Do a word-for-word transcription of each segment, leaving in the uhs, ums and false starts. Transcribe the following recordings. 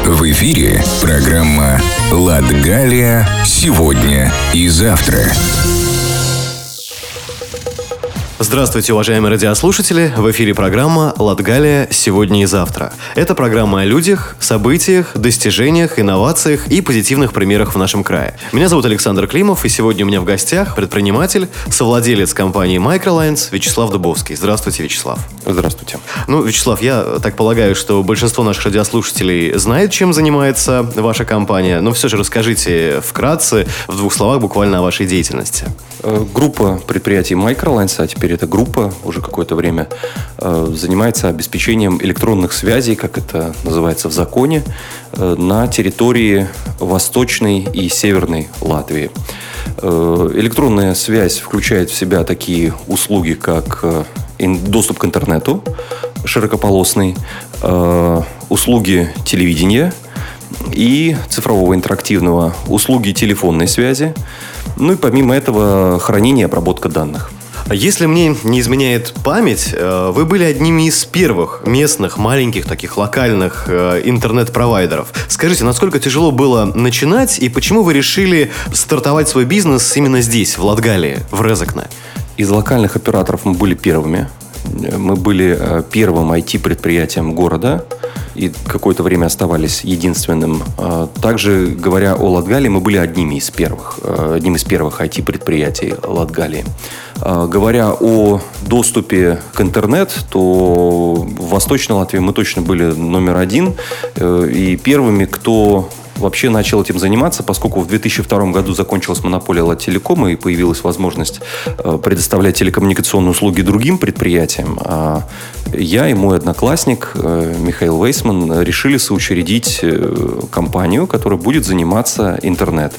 В эфире программа «Латгалия. Сегодня и завтра». Здравствуйте, уважаемые радиослушатели! В эфире программа «Латгалия. Сегодня и завтра». Это программа о людях, событиях, достижениях, инновациях и позитивных примерах в нашем крае. Меня зовут Александр Климов, и сегодня у меня в гостях предприниматель, совладелец компании Microlines Вячеслав Дубовский. Здравствуйте, Вячеслав. Здравствуйте. Ну, Вячеслав, я так полагаю, что большинство наших радиослушателей знает, чем занимается ваша компания, но все же расскажите вкратце, в двух словах, буквально о вашей деятельности. Группа предприятий Microlines, а теперь эта группа уже какое-то время занимается обеспечением электронных связей, как это называется в законе, на территории Восточной и Северной Латвии. Электронная связь включает в себя такие услуги, как доступ к интернету широкополосный, услуги телевидения и цифрового интерактивного, услуги телефонной связи, ну и помимо этого хранение и обработка данных. Если мне не изменяет память, вы были одними из первых местных, маленьких, таких локальных интернет-провайдеров. Скажите, насколько тяжело было начинать и почему вы решили стартовать свой бизнес именно здесь, в Латгалии, в Резекне? Из локальных операторов мы были первыми. Мы были первым ай ти-предприятием города и какое-то время оставались единственным. Также, говоря о Латгалии, мы были одними из первых, одним из первых ай ти-предприятий Латгалии. Говоря о доступе к интернету, то в Восточной Латвии мы точно были номер один и первыми, кто вообще начал этим заниматься, поскольку в две тысячи втором году закончилась монополия Латтелекома и появилась возможность предоставлять телекоммуникационные услуги другим предприятиям. Я и мой одноклассник Михаил Вейсман решили соучредить компанию, которая будет заниматься интернет.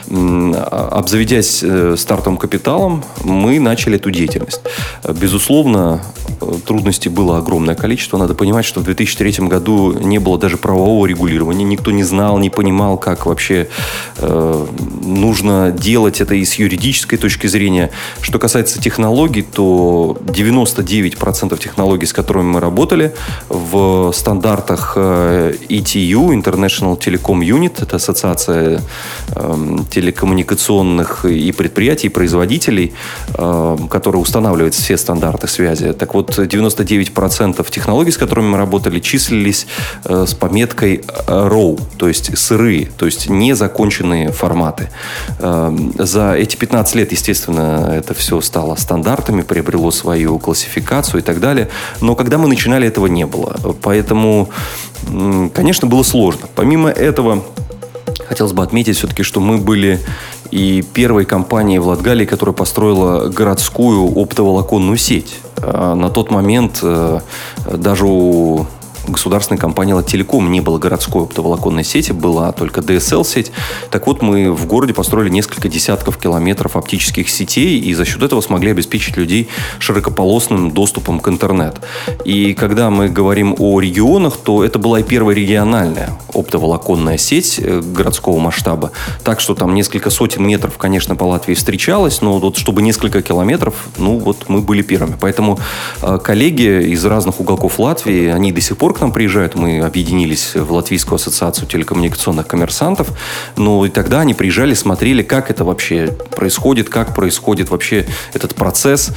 Обзаведясь стартовым капиталом, мы начали эту деятельность. Безусловно, трудностей было огромное количество. Надо понимать, что в две тысячи третьем году не было даже правового регулирования. Никто не знал, не понимал, как вообще э, нужно делать это и с юридической точки зрения. Что касается технологий, то девяносто девять процентов технологий, с которыми мы работали, в стандартах э, и ти ю, International Telecom Unit, это ассоциация э, телекоммуникационных и предприятий, и производителей, э, которая устанавливает все стандарты связи. Так вот, девяносто девять процентов технологий, с которыми мы работали, числились э, с пометкой роу, то есть сырые, то есть незаконченные форматы. Э, за эти пятнадцать лет, естественно, это все стало стандартами, приобрело свою классификацию и так далее. Но когда мы начинали, этого не было. Поэтому, э, конечно, было сложно. Помимо этого, хотелось бы отметить все-таки, что мы были и первой компанией в Латгалии, которая построила городскую оптоволоконную сеть. На тот момент даже у государственной компании Латтелеком не было городской оптоволоконной сети, была только ди эс эл-сеть. Так вот, мы в городе построили несколько десятков километров оптических сетей и за счет этого смогли обеспечить людей широкополосным доступом к интернету. И когда мы говорим о регионах, то это была и первая региональная оптоволоконная сеть городского масштаба. Так что там несколько сотен метров, конечно, по Латвии встречалось, но вот чтобы несколько километров, ну вот мы были первыми. Поэтому коллеги из разных уголков Латвии, они до сих пор к нам приезжают, мы объединились в Латвийскую ассоциацию телекоммуникационных коммерсантов, но и тогда они приезжали, смотрели, как это вообще происходит, как происходит вообще этот процесс.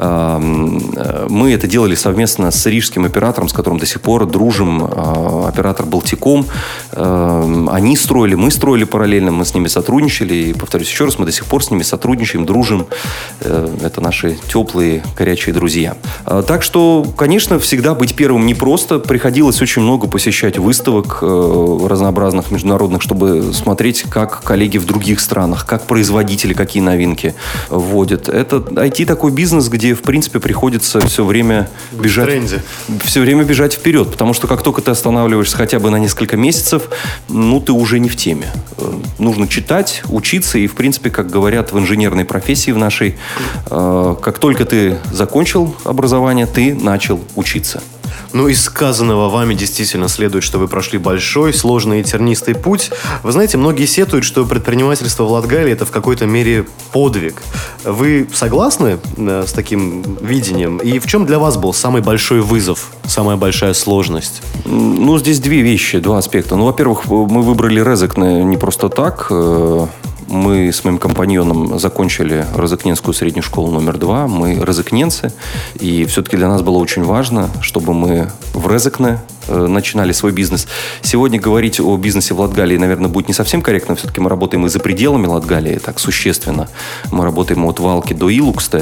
Мы это делали совместно с рижским оператором, с которым до сих пор дружим, оператор Балтиком. Они строили, мы строили параллельно, мы с ними сотрудничали, и, повторюсь еще раз, мы до сих пор с ними сотрудничаем, дружим. Это наши теплые, горячие друзья. Так что, конечно, всегда быть первым непросто. Приходилось очень много посещать выставок э, разнообразных международных, чтобы смотреть, как коллеги в других странах, как производители, какие новинки вводят. Это ай ти такой бизнес, где, в принципе, приходится все время бежать, все время бежать вперед, потому что как только ты останавливаешься хотя бы на несколько месяцев, ну, ты уже не в теме. Нужно читать, учиться, и, в принципе, как говорят в инженерной профессии в нашей, э, как только ты закончил образование, ты начал учиться. Ну, из сказанного вами действительно следует, что вы прошли большой, сложный и тернистый путь. Вы знаете, многие сетуют, что предпринимательство в Латгалии – это в какой-то мере подвиг. Вы согласны э, с таким видением? И в чем для вас был самый большой вызов, самая большая сложность? Ну, здесь две вещи, два аспекта. Ну, во-первых, мы выбрали Резекне не просто так. Мы с моим компаньоном закончили Резекненскую среднюю школу номер два. Мы резекненцы. И все-таки для нас было очень важно, чтобы мы в Резекне начинали свой бизнес. Сегодня говорить о бизнесе в Латгалии, наверное, будет не совсем корректно. Все-таки мы работаем и за пределами Латгалии, так существенно. Мы работаем от Валки до Илукста.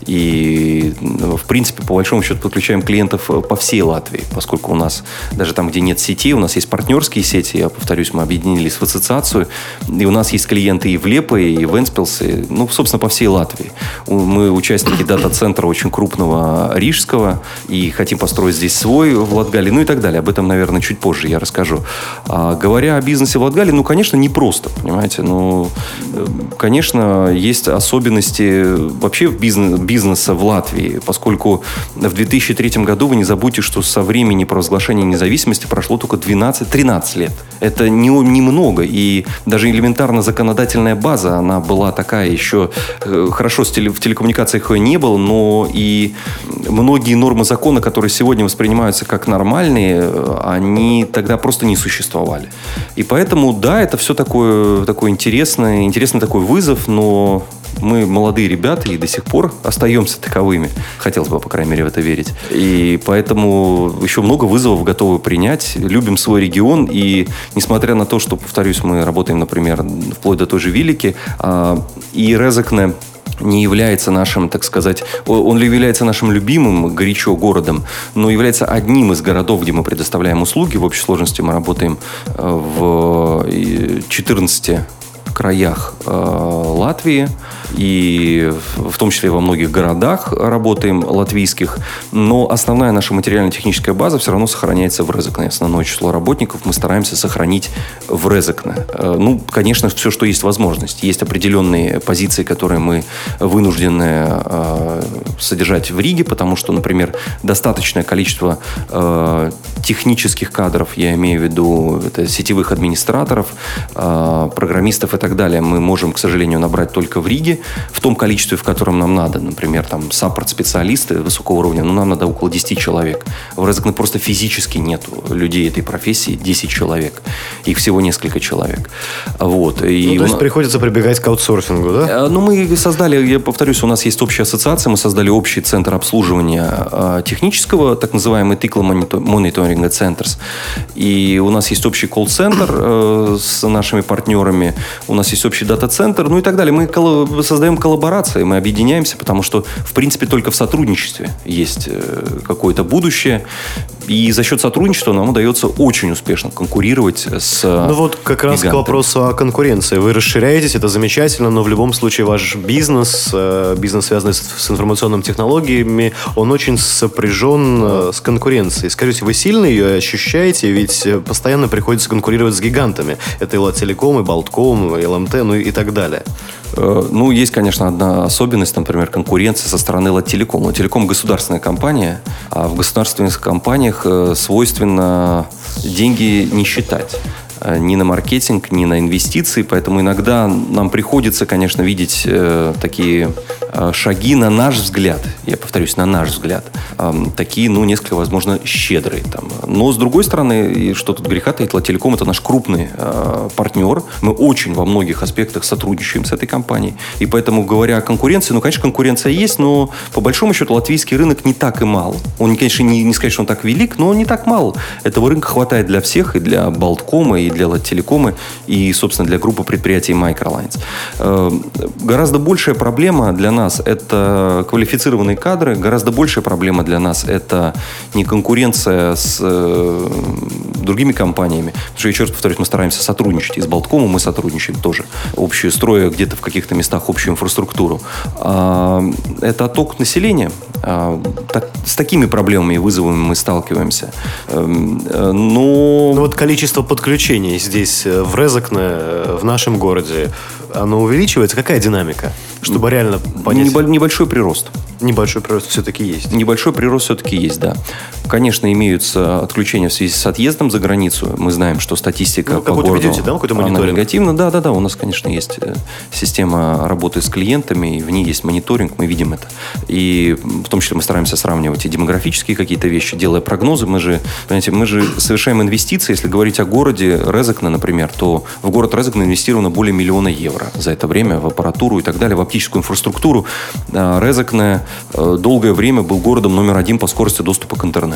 И, в принципе, по большому счету, подключаем клиентов по всей Латвии, поскольку у нас, даже там, где нет сетей, у нас есть партнерские сети. Я повторюсь, мы объединились в ассоциацию. И у нас есть клиенты и в Лепое, и в Энспилсе, ну, собственно, по всей Латвии. Мы участники дата-центра очень крупного рижского и хотим построить здесь свой в Латгалии, ну и так далее. Об этом, наверное, чуть позже я расскажу. А, говоря о бизнесе в Латгалии, ну, конечно, непросто, понимаете. Ну, конечно, есть особенности вообще бизнес, бизнеса в Латвии, поскольку в две тысячи третьем году, вы не забудьте, что со времени провозглашения независимости прошло только двенадцать-тринадцать лет. Это не, немного, и даже элементарно законодательная база, она была такая еще, хорошо, в телекоммуникациях ее не было, но и многие нормы закона, которые сегодня воспринимаются как нормальные, они тогда просто не существовали. И поэтому, да, это все такое, такое интересное, интересный такой вызов, но мы молодые ребята и до сих пор остаемся таковыми. Хотелось бы, по крайней мере, в это верить. И поэтому еще много вызовов готовы принять. Любим свой регион. И несмотря на то, что, повторюсь, мы работаем, например, вплоть до той же Вилики, и Резекне не является нашим, так сказать, он является нашим любимым горячо городом, но является одним из городов, где мы предоставляем услуги. В общей сложности мы работаем в четырнадцати краях э, Латвии, и в том числе во многих городах работаем латвийских, но основная наша материально-техническая база все равно сохраняется в Резекне. Основное число работников мы стараемся сохранить в Резекне. Э, ну, конечно, все, что есть возможность. Есть определенные позиции, которые мы вынуждены э, содержать в Риге, потому что, например, достаточное количество э, технических кадров, я имею в виду это сетевых администраторов, э, программистов и так далее, мы можем, к сожалению, набрать только в Риге, в том количестве, в котором нам надо. Например, там саппорт-специалисты высокого уровня, ну, нам надо около десяти человек. В Резекне просто физически нет людей этой профессии, десять человек. Их всего несколько человек. Вот. И ну, то есть, у... приходится прибегать к аутсорсингу, да? Ну, мы создали, я повторюсь, у нас есть общая ассоциация, мы создали общий центр обслуживания технического, так называемый Тикла Мониторинга Центрс. И у нас есть общий колл-центр э, с нашими партнерами, у нас есть общий дата-центр, ну и так далее. Мы колл- создаем коллаборации, мы объединяемся, потому что, в принципе, только в сотрудничестве есть э, какое-то будущее. И за счет сотрудничества нам удается очень успешно конкурировать с Ну вот как раз гигантами. К вопросу о конкуренции. Вы расширяетесь, это замечательно, но в любом случае ваш бизнес, бизнес, связанный с информационными технологиями, он очень сопряжен с конкуренцией. Скажите, вы сильно ее ощущаете? Ведь постоянно приходится конкурировать с гигантами. Это и Латтелеком, и Болтком, и ЛМТ, ну и так далее. Ну, есть, конечно, одна особенность, например, конкуренция со стороны Латтелеком. Латтелеком – государственная компания, а в государственных компаниях свойственно деньги не считать. Ни на маркетинг, ни на инвестиции. Поэтому иногда нам приходится, конечно, видеть э, такие э, шаги, на наш взгляд, я повторюсь, на наш взгляд, э, такие, ну, несколько, возможно, щедрые. Там. Но, с другой стороны, и что тут греха таить, Латтелеком – это наш крупный э, партнер. Мы очень во многих аспектах сотрудничаем с этой компанией. И поэтому, говоря о конкуренции, ну, конечно, конкуренция есть, но, по большому счету, латвийский рынок не так и мал. Он, конечно, не, не сказать, что он так велик, но он не так мал. Этого рынка хватает для всех, и для Болткома, и для Латтелекома, и, собственно, для группы предприятий Microlines. Гораздо большая проблема для нас – это квалифицированные кадры, гораздо большая проблема для нас – это не конкуренция с другими компаниями, потому что, еще раз повторюсь, мы стараемся сотрудничать, и с Болткомом мы сотрудничаем тоже, общую, строя где-то в каких-то местах общую инфраструктуру. Это отток населения. Так, с такими проблемами и вызовами мы сталкиваемся. Но... Ну, вот количество подключений здесь, в Резекне, в нашем городе, оно увеличивается? Какая динамика? Чтобы реально понять... Небольшой прирост. небольшой прирост все-таки есть. Небольшой прирост все-таки есть, да. Конечно, имеются отключения в связи с отъездом за границу. Мы знаем, что статистика ну, по городу, ведете, да, какой-то мониторинг? негативна. Да, да, да. У нас, конечно, есть система работы с клиентами, и в ней есть мониторинг, мы видим это. И в том числе мы стараемся сравнивать и демографические какие-то вещи, делая прогнозы. Мы же, понимаете, мы же совершаем инвестиции. Если говорить о городе Резекне, например, то в город Резекне инвестировано более миллиона евро за это время в аппаратуру и так далее, в оптическую инфраструктуру. Резекне долгое время был городом номер один по скорости доступа к интернету.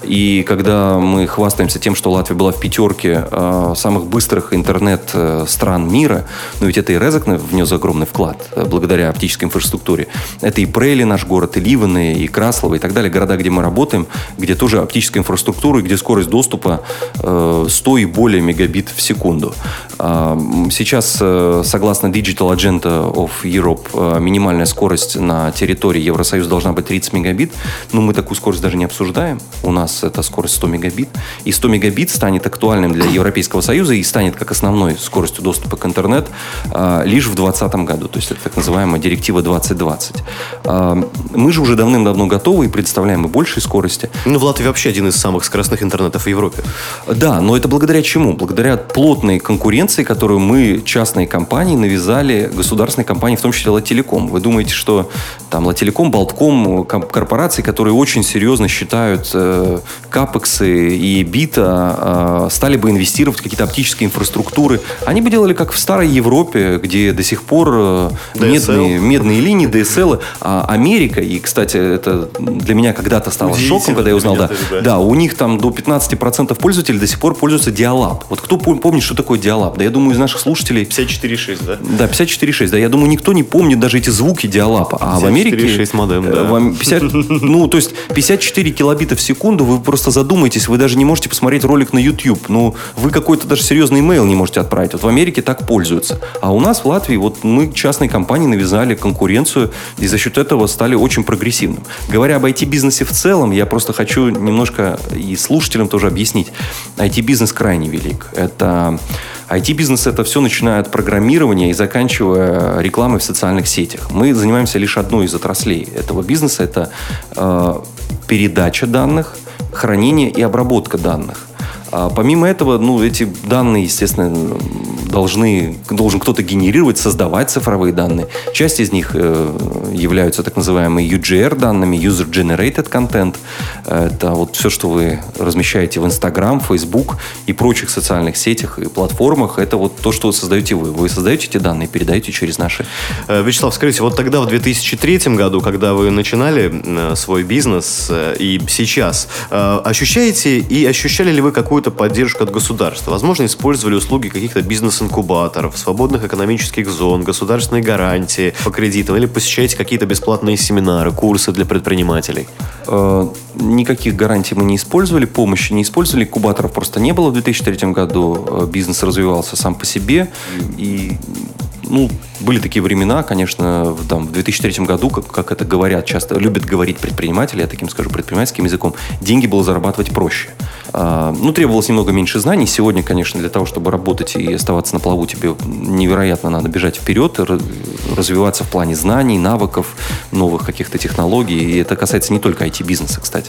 И когда мы хвастаемся тем, что Латвия была в пятерке э, самых быстрых интернет-стран мира, но ведь это и Резекне внес огромный вклад э, благодаря оптической инфраструктуре. Это и Прейли, наш город, и Ливаны, и Краслова, и так далее. Города, где мы работаем, где тоже оптическая инфраструктура, и где скорость доступа э, сто и более мегабит в секунду. Э, сейчас, э, согласно Digital Agenda of Europe, э, минимальная скорость на территории Евросоюза должна быть тридцать мегабит, но мы такую скорость даже не обсуждаем. У нас это скорость сто мегабит. И сто мегабит станет актуальным для Европейского Союза и станет как основной скоростью доступа к интернету э, лишь в двадцатом году. То есть это так называемая директива двадцать двадцать. Э, мы же уже давным-давно готовы и предоставляем и большей скорости. Ну, в Латвии вообще один из самых скоростных интернетов в Европе. Да, но это благодаря чему? Благодаря плотной конкуренции, которую мы, частные компании, навязали государственной компании, в том числе Лателеком. Вы думаете, что там Лателеком, Болтком, корпорации, которые очень серьезно считают э, капексы и бита, э, стали бы инвестировать в какие-то оптические инфраструктуры. Они бы делали, как в старой Европе, где до сих пор э, медные, медные линии, ди эс эл. А Америка, и, кстати, это для меня когда-то стало шоком, когда я узнал, да, да. да, у них там до пятнадцать процентов пользователей до сих пор пользуются диалаб. Вот кто помнит, что такое диалаб? Да, я думаю, из наших слушателей... пятьдесят четыре шесть, да? Да, пятьдесят четыре шесть, да. Я думаю, никто не помнит даже эти звуки диалапа. А в Америке... пятьдесят четыре шесть модем, да. В пятьдесят, ну, то есть пятьдесят четыре килобита в секунду, вы просто задумаетесь, вы даже не можете посмотреть ролик на YouTube. Ну, вы какой-то даже серьезный имейл не можете отправить. Вот в Америке так пользуются. А у нас в Латвии, вот мы частные компании навязали конкуренцию и за счет этого стали очень прогрессивным. Говоря об ай ти-бизнесе в целом, я просто хочу немножко и слушателям тоже объяснить. ай ти-бизнес крайне велик. Это... ай ти-бизнес – это все, начиная от программирования и заканчивая рекламой в социальных сетях. Мы занимаемся лишь одной из отраслей этого бизнеса – это э, передача данных, хранение и обработка данных. А помимо этого, ну, эти данные, естественно, должны, должен кто-то генерировать, создавать цифровые данные. Часть из них э, являются так называемыми ю джи ар данными, User Generated Content. Это вот все, что вы размещаете в Instagram, Facebook и прочих социальных сетях и платформах. Это вот то, что создаете вы. Вы создаете эти данные, передаете через наши. Вячеслав, скажите, вот тогда в две тысячи третьем году, когда вы начинали свой бизнес, и сейчас, ощущаете и ощущали ли вы какую-то поддержку от государства? Возможно, использовали услуги каких-то бизнес-инкубаторов, свободных экономических зон, государственные гарантии по кредитам, или посещаете какие-то бесплатные семинары, курсы для предпринимателей? Э, никаких гарантий мы не использовали, помощи не использовали, инкубаторов просто не было в две тысячи третьем году. Бизнес развивался сам по себе. И, ну, были такие времена, конечно, в, там, в две тысячи третьем году, как, как это говорят, часто любят говорить предприниматели, я таким скажу предпринимательским языком, деньги было зарабатывать проще. А, ну, требовалось немного меньше знаний. Сегодня, конечно, для того, чтобы работать и оставаться на плаву, тебе невероятно надо бежать вперед, развиваться в плане знаний, навыков, новых каких-то технологий. И это касается не только ай ти-бизнеса, кстати.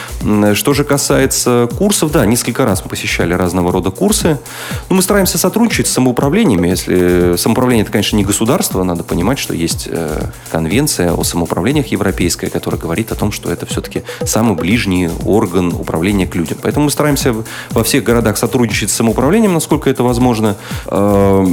Что же касается курсов, да, несколько раз мы посещали разного рода курсы. Но мы стараемся сотрудничать с самоуправлениями. Если самоуправление – это, конечно, не государство, надо понимать, что есть э, конвенция о самоуправлениях европейская, которая говорит о том, что это все-таки самый ближний орган управления к людям. Поэтому мы стараемся во всех городах сотрудничать с самоуправлением, насколько это возможно. Э,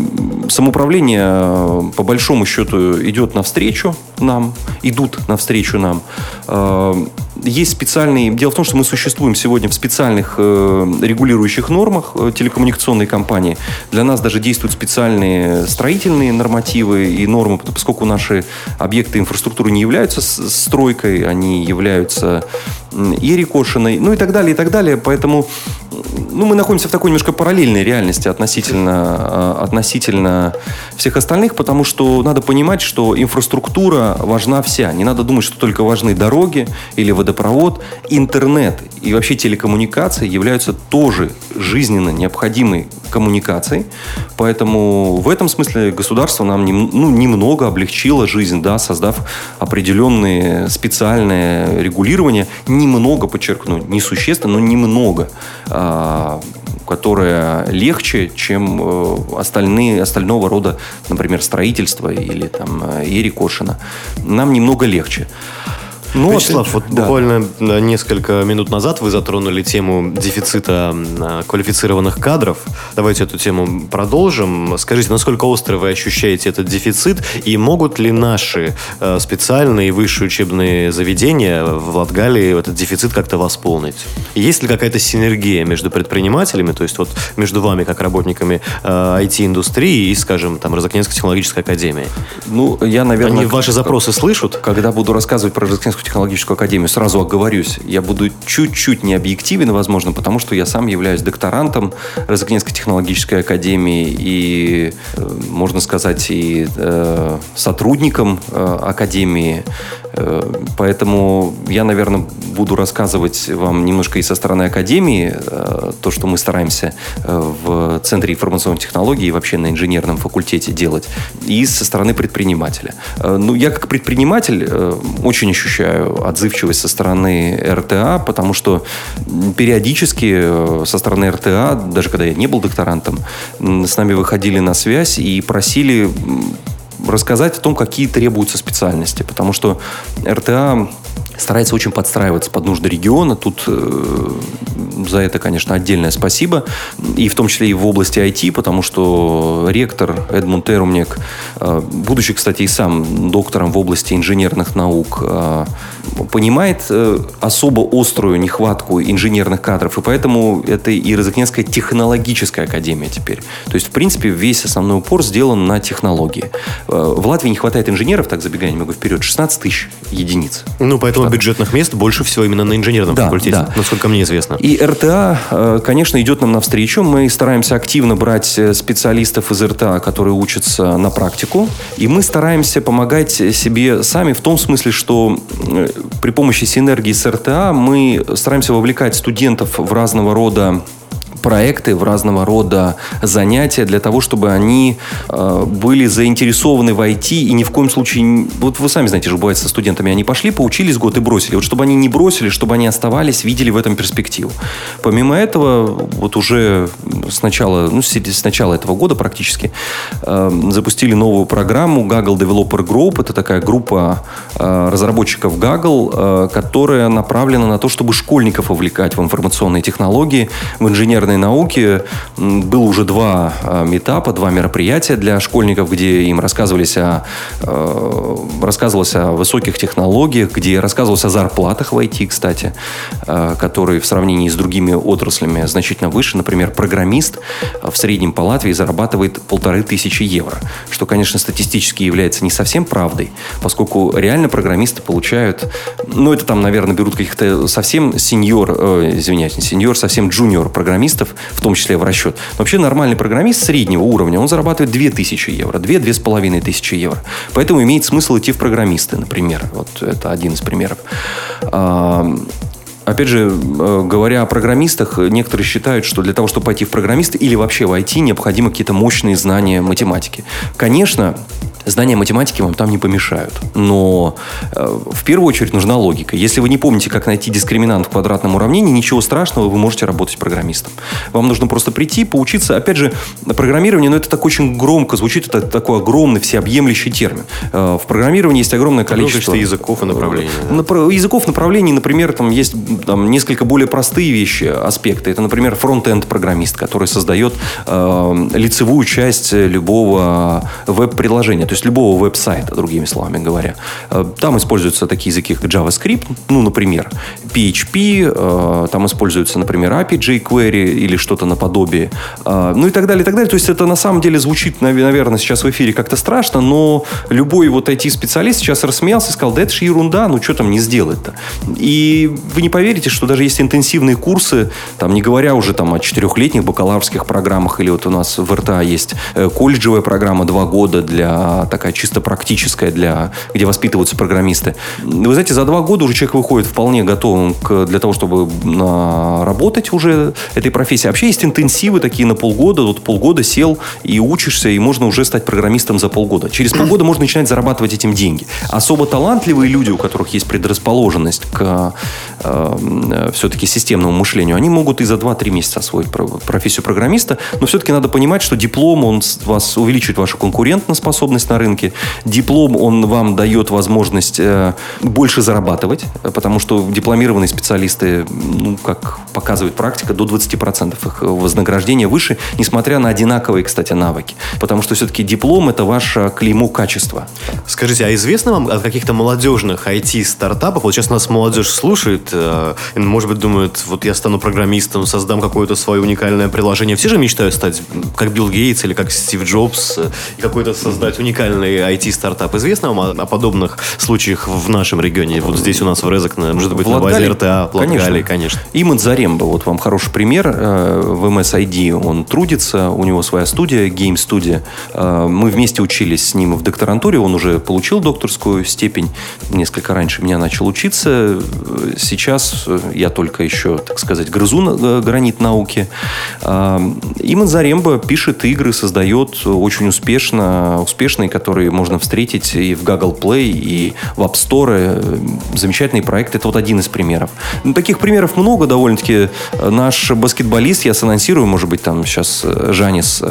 самоуправление, по большому счету, идет навстречу нам, идут навстречу нам. Э, Есть специальные... Дело в том, что мы существуем сегодня в специальных э, регулирующих нормах э, телекоммуникационной компании. Для нас даже действуют специальные строительные нормативы и нормы, поскольку наши объекты инфраструктуры не являются стройкой, они являются и рекошенной, ну и так далее, и так далее. Поэтому ну, мы находимся в такой немножко параллельной реальности относительно, относительно всех остальных, потому что надо понимать, что инфраструктура важна вся. Не надо думать, что только важны дороги или водопровод. Интернет и вообще телекоммуникации являются тоже жизненно необходимой коммуникацией. Поэтому в этом смысле государство нам нем, ну, немного облегчило жизнь, да, создав определенные специальные регулирования. Немного, подчеркну, несущественно, но немного, которое легче, чем остальные, остального рода, например, строительство или там Иери Кошина. Нам немного легче. Ну, Вячеслав, вот да. буквально несколько минут назад вы затронули тему дефицита квалифицированных кадров. Давайте эту тему продолжим. Скажите, насколько остро вы ощущаете этот дефицит, и могут ли наши специальные высшие учебные заведения в Латгалии этот дефицит как-то восполнить? Есть ли какая-то синергия между предпринимателями, то есть вот между вами, как работниками ай ти-индустрии и, скажем, там, Розыкненской технологической академией? Ну, я, наверное... Они ваши запросы слышат? Когда буду рассказывать про Розыкненскую технологическую академию, сразу оговорюсь, я буду чуть-чуть необъективен, возможно, потому что я сам являюсь докторантом Розыкненской технологической академии и, можно сказать, и э, сотрудником э, академии. Э, поэтому я, наверное, буду рассказывать вам немножко и со стороны академии э, то, что мы стараемся э, в Центре информационных технологий и вообще на инженерном факультете делать, и со стороны предпринимателя. Э, ну, я как предприниматель э, очень ощущаю отзывчивость со стороны эр тэ а, потому что периодически со стороны эр тэ а, даже когда я не был докторантом, с нами выходили на связь и просили рассказать о том, какие требуются специальности, потому что эр тэ а старается очень подстраиваться под нужды региона. Тут э, за это, конечно, отдельное спасибо. И в том числе и в области ай ти, потому что ректор Эдмунд Терумнек, э, будучи, кстати, и сам доктором в области инженерных наук, э, понимает э, особо острую нехватку инженерных кадров. И поэтому это и Розыкненская технологическая академия теперь. То есть, в принципе, весь основной упор сделан на технологии. Э, в Латвии не хватает инженеров, так забегая немного вперед, шестнадцать тысяч единиц. Ну, поэтому бюджетных мест больше всего именно на инженерном да, факультете, да. насколько мне известно. И эр тэ а, конечно, идет нам навстречу. Мы стараемся активно брать специалистов из эр тэ а, которые учатся на практику. И мы стараемся помогать себе сами в том смысле, что при помощи синергии с эр тэ а мы стараемся вовлекать студентов в разного рода проекты, в разного рода занятия для того, чтобы они э, были заинтересованы в ай ти и ни в коем случае... Вот вы сами знаете же, бывает со студентами, они пошли, поучились год и бросили. Вот чтобы они не бросили, чтобы они оставались, видели в этом перспективу. Помимо этого, вот уже с начала, ну, с начала этого года практически э, запустили новую программу Gaggle Developer Group. Это такая группа э, разработчиков Gaggle, э, которая направлена на то, чтобы школьников вовлекать в информационные технологии, в инженерные науки. Было уже два э, митапа, два мероприятия для школьников, где им рассказывались о, э, рассказывалось о высоких технологиях, где рассказывалось о зарплатах в ай ти, кстати, э, которые в сравнении с другими отраслями значительно выше. Например, программист в среднем по Латвии зарабатывает полторы тысячи евро, что, конечно, статистически является не совсем правдой, поскольку реально программисты получают, ну, это там, наверное, берут каких-то совсем сеньор, э, извиняюсь, не сеньор, совсем джуниор программистов, в том числе в расчет. Но вообще нормальный программист среднего уровня, он зарабатывает две тысячи евро, две-две с половиной тысячи евро. Поэтому имеет смысл идти в программисты, например. Вот это один из примеров. Опять же, говоря о программистах, некоторые считают, что для того, чтобы пойти в программисты или вообще в ай ти, необходимы какие-то мощные знания математики. Конечно, знания математики вам там не помешают. Но э, в первую очередь нужна логика. Если вы не помните, как найти дискриминант в квадратном уравнении, ничего страшного, вы можете работать программистом. Вам нужно просто прийти, поучиться. Опять же, программирование, ну, это так очень громко звучит, это такой огромный, всеобъемлющий термин. Э, в программировании есть огромное количество... языков и направлений. Да? Языков, направлений, например, там есть там, несколько более простые вещи, аспекты. Это, например, фронт-энд программист, который создает э, лицевую часть любого веб-приложения. То есть любого веб-сайта, другими словами говоря. Там используются такие языки, как JavaScript, ну, например, пи эйч пи, там используется, например, эй пи ай jQuery или что-то наподобие, ну и так далее, и так далее. То есть это на самом деле звучит, наверное, сейчас в эфире как-то страшно, но любой вот ай ти-специалист сейчас рассмеялся и сказал, да это же ерунда, ну что там не сделать-то. И вы не поверите, поверите, что даже есть интенсивные курсы, там, не говоря уже там, о четырехлетних бакалаврских программах, или вот у нас в эр тэ а есть колледжевая программа два года, для, такая чисто практическая, для, где воспитываются программисты. Вы знаете, за два года уже человек выходит вполне готовым к, для того, чтобы на, работать уже этой профессии. Вообще есть интенсивы такие на полгода, вот полгода сел и учишься, и можно уже стать программистом за полгода. Через полгода можно начинать зарабатывать этим деньги. Особо талантливые люди, у которых есть предрасположенность к э, все-таки системному мышлению, они могут и за два-три месяца освоить профессию программиста, но все-таки надо понимать, что диплом, он вас увеличивает вашу конкурентоспособность на рынке, диплом, он вам дает возможность э, больше зарабатывать, потому что дипломированные специалисты, ну, как показывает практика, до двадцать процентов их вознаграждения выше, несмотря на одинаковые, кстати, навыки. Потому что все-таки диплом – это ваше клеймо качества. Скажите, а известно вам о каких-то молодежных ай ти-стартапах? Вот сейчас нас молодежь слушает, э, может быть, думает, вот я стану программистом, создам какое-то свое уникальное приложение. Все же мечтают стать как Билл Гейтс или как Стив Джобс, э, и какой-то создать уникальный ай ти-стартап. Известно вам о, о подобных случаях в нашем регионе? Вот здесь у нас в Резекне, может быть, в на базе эр тэ а, в Латгалии, конечно. Имад Заремба, вот вам хороший пример. В эм эс ай ди он трудится, у него своя студия, гейм-студия. Мы вместе учились с ним в докторантуре, он уже получил докторскую степень, несколько раньше меня начал учиться. Сейчас я только еще, так сказать, грызу гранит науки. Имад Заремба пишет игры, создает очень успешно, успешные, которые можно встретить и в Google Play, и в App Store. Замечательный проект. Это вот один из примеров. Ну, таких примеров много довольно-таки. Наш баскетболист, я санонсирую, может быть, там сейчас Жанис,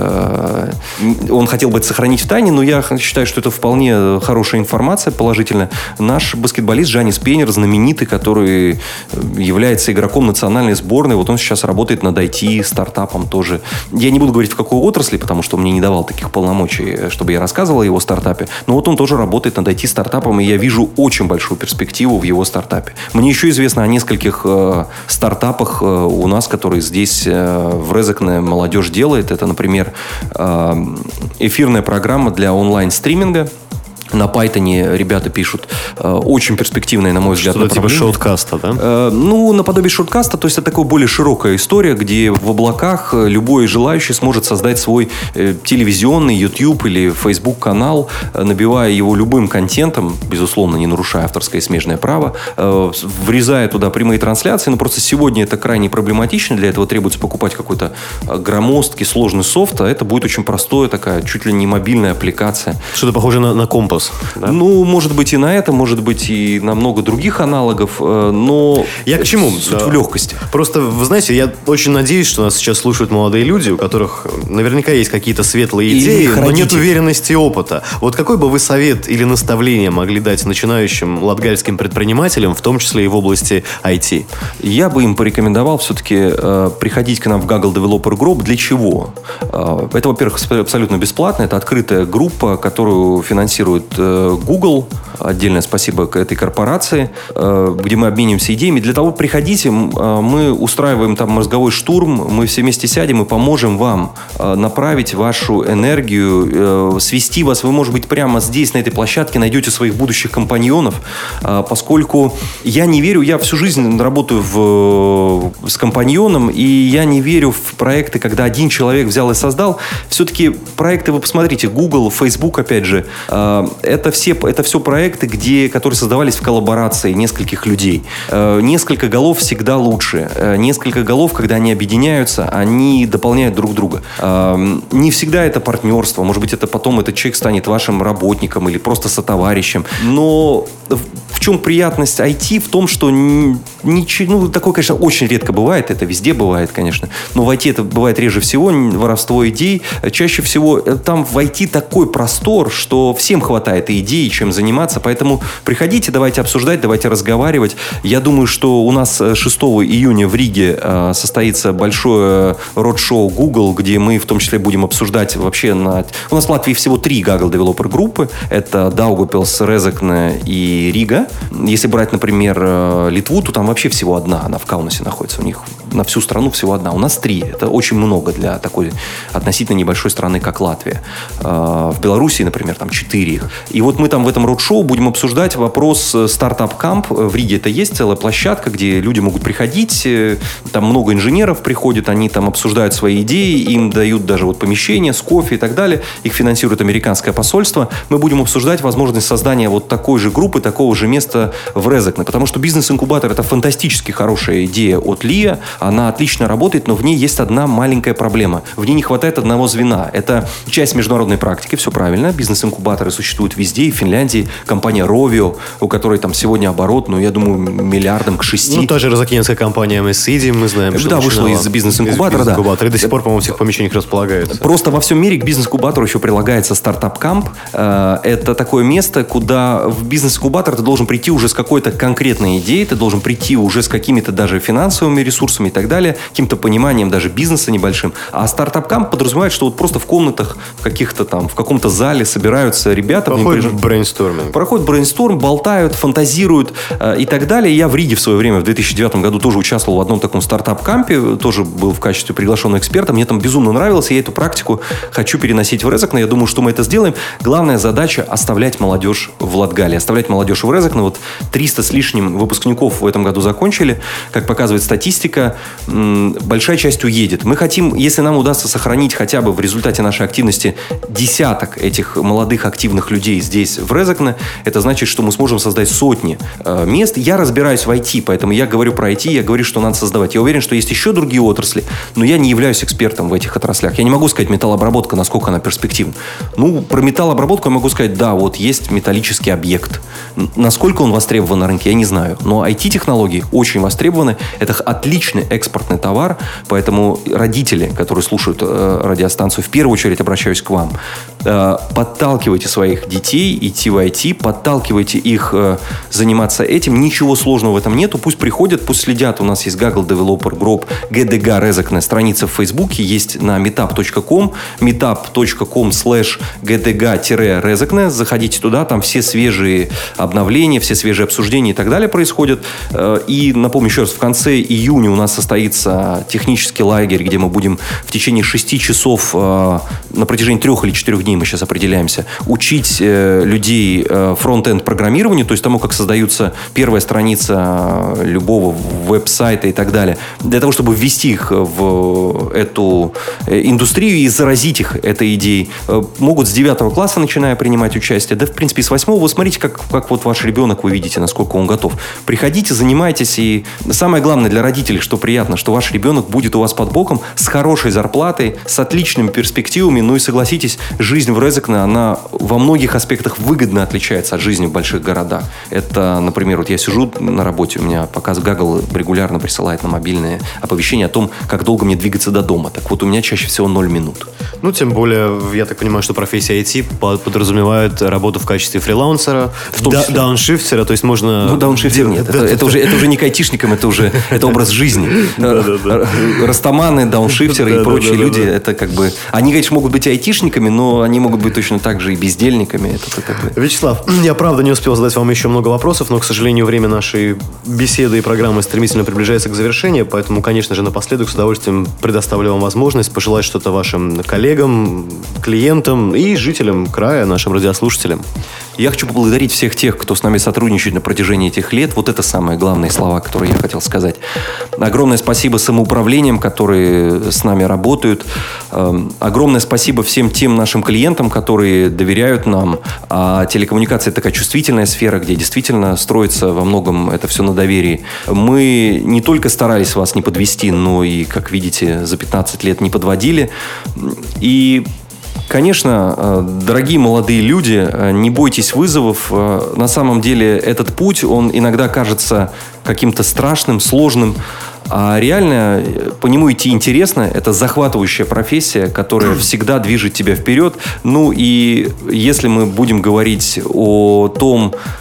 он хотел бы это сохранить в тайне, но я считаю, что это вполне хорошая информация, положительная. Наш баскетболист Жанис Пенер, знаменитый, который является игроком национальной сборной, вот он сейчас работает над ай ти-стартапом тоже. Я не буду говорить, в какой отрасли, потому что он мне не давал таких полномочий, чтобы я рассказывал о его стартапе, но вот он тоже работает над ай ти-стартапом, и я вижу очень большую перспективу в его стартапе. Мне еще известно о нескольких э, стартапах э, у нас, которые здесь э, в Резекне молодежь делает. Это, например, э, эфирная программа для онлайн-стриминга. На Python ребята пишут э, очень перспективное, на мой взгляд, что-то типа шорткаста, да? Э, ну, наподобие шорткаста, то есть это такая более широкая история, где в облаках любой желающий сможет создать свой э, телевизионный, YouTube или Facebook канал, э, набивая его любым контентом, безусловно, не нарушая авторское и смежное право, э, врезая туда прямые трансляции. Но просто сегодня это крайне проблематично, для этого требуется покупать какой-то громоздкий, сложный софт, а это будет очень простая такая, чуть ли не мобильная аппликация. Что-то похоже на, на компас. Да? Ну, может быть и на это, может быть и на много других аналогов, но я к чему? Суть да. в легкости. Просто, вы знаете, я очень надеюсь, что нас сейчас слушают молодые люди, у которых наверняка есть какие-то светлые идеи, но нет уверенности и опыта. Вот какой бы вы совет или наставление могли дать начинающим латгальским предпринимателям, в том числе и в области ай ти? Я бы им порекомендовал все-таки э, приходить к нам в Google Developer Group. Для чего? Э, это, во-первых, абсолютно бесплатно. Это открытая группа, которую финансирует Google, отдельное спасибо к этой корпорации, где мы обмениваемся идеями. Для того, приходите, мы устраиваем там мозговой штурм, мы все вместе сядем и поможем вам направить вашу энергию, свести вас. Вы, может быть, прямо здесь, на этой площадке, найдете своих будущих компаньонов, поскольку я не верю, я всю жизнь работаю в, с компаньоном, и я не верю в проекты, когда один человек взял и создал. Все-таки проекты, вы посмотрите, Google, Facebook, опять же, Это все, это все проекты, где, которые создавались в коллаборации нескольких людей. Несколько голов всегда лучше. Несколько голов, когда они объединяются, они дополняют друг друга. Не всегда это партнерство. Может быть, это потом этот человек станет вашим работником или просто сотоварищем. Но в чем приятность ай ти? В том, что ничего, ну, такое, конечно, очень редко бывает. Это везде бывает, конечно. Но в ай ти это бывает реже всего. Воровство идей. Чаще всего там в ай ти такой простор, что всем хватает и идей, чем заниматься. Поэтому приходите, давайте обсуждать, давайте разговаривать. Я думаю, что у нас шестого июня в Риге э, состоится большое род-шоу Google, где мы в том числе будем обсуждать вообще... На... У нас в Латвии всего три Google Developer группы. Это Даугавпилс, Резекне и Рига. Если брать, например, Литву, то там вообще всего одна. Она в Каунасе находится. У них на всю страну всего одна. У нас три. Это очень много для такой относительно небольшой страны, как Латвия. В Беларуси, например, там четыре их. И вот мы там в этом роуд-шоу будем обсуждать вопрос стартап-камп. В Риге это есть целая площадка, где люди могут приходить. Там много инженеров приходят, они там обсуждают свои идеи, им дают даже вот помещение с кофе и так далее. Их финансирует американское посольство. Мы будем обсуждать возможность создания вот такой же группы, такого же места в Резекне. Потому что бизнес-инкубатор – это фантастически хорошая идея от ЛИА. Она отлично работает, но в ней есть одна маленькая проблема. В ней не хватает одного звена. Это часть международной практики, все правильно. Бизнес-инкубаторы существуют везде, и в Финляндии. Компания Rovio, у которой там сегодня оборот, ну, я думаю, миллиардом к шести. Ну, та же розокинская компания эм эс ай ди, мы знаем, что да, вышла из бизнес-инкубатора, да. И до сих пор, по-моему, в всех помещениях располагается. Просто во всем мире к бизнес-инкубатору еще прилагается стартап-камп. Это такое место, куда в бизнес-инкубатор ты должен прийти уже с какой-то конкретной идеей, ты должен прийти уже с какими-то даже финансовыми ресурсами и так далее, каким-то пониманием даже бизнеса небольшим. А стартап-камп подразумевает, что вот просто в комнатах, в каких-то там, в каком-то зале собираются ребята. Проходит брейнсторминг. Проходит брейнсторм, болтают, фантазируют э, и так далее. Я в Риге в свое время, в две тысячи девятом году, тоже участвовал в одном таком стартап-кампе, тоже был в качестве приглашенного эксперта. Мне там безумно нравилось, я эту практику хочу переносить в Резекне. Я думаю, что мы это сделаем. Главная задача – оставлять молодежь в Латгалии, оставлять молодежь в Резекне. Вот триста с лишним выпускников в этом году закончили. Как показывает статистика, м- большая часть уедет. Мы хотим, если нам удастся сохранить хотя бы в результате нашей активности десяток этих молодых активных людей здесь, в Резекне, это значит, что мы сможем создать сотни э, мест. Я разбираюсь в ай ти, поэтому я говорю про ай ти, я говорю, что надо создавать. Я уверен, что есть еще другие отрасли, но я не являюсь экспертом в этих отраслях. Я не могу сказать, металлообработка, насколько она перспективна. Ну, про металлообработку я могу сказать, да, вот есть металлический объект. Насколько он востребован на рынке, я не знаю. Но ай ти-технологии очень востребованы. Это отличный экспортный товар, поэтому родители, которые слушают э, радиостанцию, в первую очередь обращаюсь к вам. Э, подталкивайте своих детей идти в ай ти, подталкивайте их э, заниматься этим. Ничего сложного в этом нету. Пусть приходят, пусть следят. У нас есть Google Developer Group, джи ди джи Резекне, страница в Фейсбуке, есть на meetup точка ком, meetup точка ком слэш джи ди джи Резекне. Заходите туда, там все свежие обновления, все свежие обсуждения и так далее происходят. И напомню еще раз, в конце июня у нас состоится технический лагерь, где мы будем в течение шести часов на протяжении трех или четырех дней, мы сейчас определяемся, учить людей фронт-энд программированию, то есть тому, как создаются первая страница любого веб-сайта и так далее, для того, чтобы ввести их в эту индустрию и заразить их этой идеей. Могут с девятого класса, начиная принимать участие, да, в принципе, с восьмого. Вы смотрите, как, как вот ваш ребенок, вы видите, насколько он готов. Приходите, занимайтесь, и самое главное для родителей, что приятно, что ваш ребенок будет у вас под боком с хорошей зарплатой, с отличными перспективами. Ну и согласитесь, жизнь в Резекне, она во многих аспектах выгодно отличается от жизни в больших городах. Это, например, вот я сижу на работе, у меня показ Google регулярно присылает на мобильные оповещения о том, как долго мне двигаться до дома. Так вот, у меня чаще всего ноль минут. Ну, тем более, я так понимаю, что профессия ай ти подразумевает работу в качестве фрилансера, да, дауншифтера, то есть можно... Ну, дауншифтер нет. Это, это, уже, это уже не к айтишникам, это уже это образ жизни. Растаманы, дауншифтеры и прочие люди, это как бы... Они, конечно, могут быть айтишниками, но они могут быть точно так же и бездельниками. Это как бы... Вячеслав, я правда не успел задать вам еще много вопросов, но, к сожалению, время нашей беседы и программы стремительно приближается к завершению, поэтому, конечно же, напоследок с удовольствием предоставлю вам возможность пожелать что-то вашим коллегам, клиентам и жителям края, нашим радиослушателям. Я хочу поблагодарить всех тех, кто с нами сотрудничает на протяжении этих лет. Вот это самые главные слова, которые я хотел сказать. Огромное спасибо самоуправлениям, которые с нами работают. Огромное спасибо всем тем нашим клиентам, которые доверяют нам. А телекоммуникация – такая чувствительная сфера, где действительно строится во многом это все на доверии. Мы не только старались вас не подвести, но и, как видите, за пятнадцать лет не подводили. И... Конечно, дорогие молодые люди, не бойтесь вызовов. На самом деле этот путь, он иногда кажется каким-то страшным, сложным, а реально по нему идти интересно. Это захватывающая профессия, которая всегда движет тебя вперед. Ну и если мы будем говорить о том,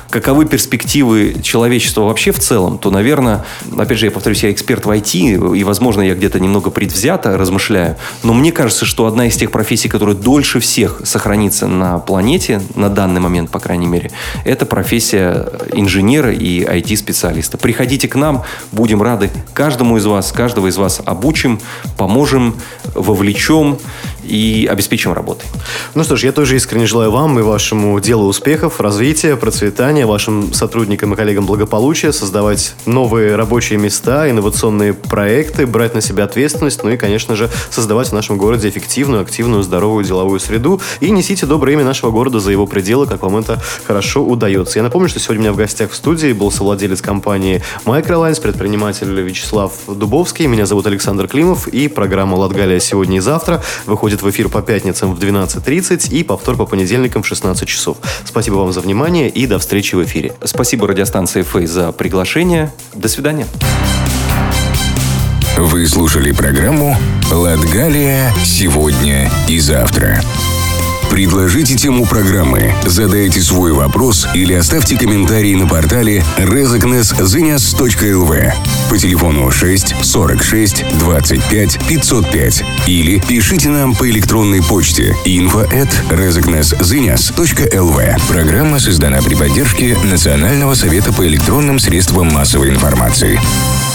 каковы перспективы человечества вообще в целом, то, наверное, опять же, я повторюсь, я эксперт в ай ти, и, возможно, я где-то немного предвзято размышляю, но мне кажется, что одна из тех профессий, которая дольше всех сохранится на планете, на данный момент, по крайней мере, это профессия инженера и ай ти-специалиста. Приходите к нам, будем рады каждому из вас, каждого из вас обучим, поможем, вовлечем и обеспечим работой. Ну что ж, я тоже искренне желаю вам и вашему делу успехов, развития, процветания, вашим сотрудникам и коллегам благополучия, создавать новые рабочие места, инновационные проекты, брать на себя ответственность, ну и, конечно же, создавать в нашем городе эффективную, активную, здоровую деловую среду. И несите доброе имя нашего города за его пределы, как вам это хорошо удается. Я напомню, что сегодня у меня в гостях в студии был совладелец компании Microlines, предприниматель Вячеслав Дубовский. Меня зовут Александр Климов, и программа «Латгалия сегодня и завтра» выходит в эфир по пятницам в двенадцать тридцать и повтор по понедельникам в шестнадцать часов. Спасибо вам за внимание и до встречи в эфире. Спасибо радиостанции Фэй за приглашение. До свидания. Вы слушали программу «Латгалия сегодня и завтра». Предложите тему программы, задайте свой вопрос или оставьте комментарий на портале резекнес-зыняс точка эл ви по телефону шесть сорок шесть двадцать пять пятьсот пять или пишите нам по электронной почте инфо эт резекнес-зыняс точка эл ви. Программа создана при поддержке Национального совета по электронным средствам массовой информации.